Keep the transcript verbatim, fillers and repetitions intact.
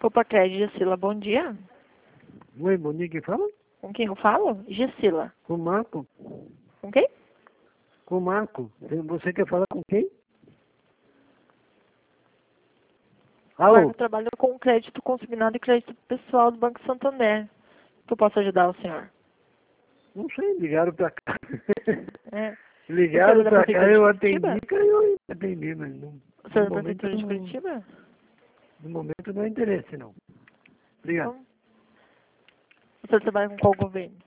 Copa Crédito, Gisila, bom dia. Oi, bom dia, quem fala? Com quem eu falo? Gisila. Com o Marco. Com quem? Com o Marco. Você quer falar com quem? Alô? Marco, eu trabalho com crédito consignado e crédito pessoal do Banco Santander. Que eu posso ajudar o senhor? Não sei, ligaram pra cá. É. Ligaram O senhor é da pra cá, Prefeitura de eu Curitiba? atendi, que eu atendi, mas não, O senhor é no da momento, Prefeitura de não, Curitiba? no momento não é interesse, não. Obrigado. Então, o senhor trabalha com qual governo?